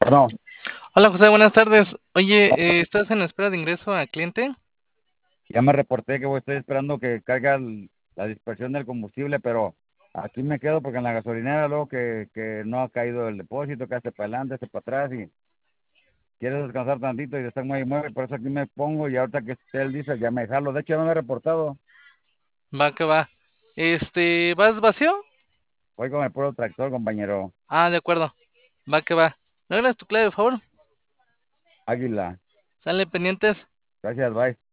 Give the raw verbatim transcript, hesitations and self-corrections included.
No, Hola José, buenas tardes. Oye, eh, ¿estás en espera de ingreso a cliente? ya me reporté que voy, estoy esperando que caiga el- la dispersión del combustible, pero aquí me quedo porque en la gasolinera luego que, que no ha caído el depósito, que hace para adelante, hace para atrás y quiero descansar tantito y estar muy mueve, por eso aquí me pongo y ahorita que esté el diésel ya me jalo. De hecho ya me he reportado, Va que va. Este, ¿vas vacío? voy con el puro tractor, compañero. Ah, de acuerdo. Va que va. ¿Me ganas tu clave, por favor? Águila, Sale pendientes. gracias, bye.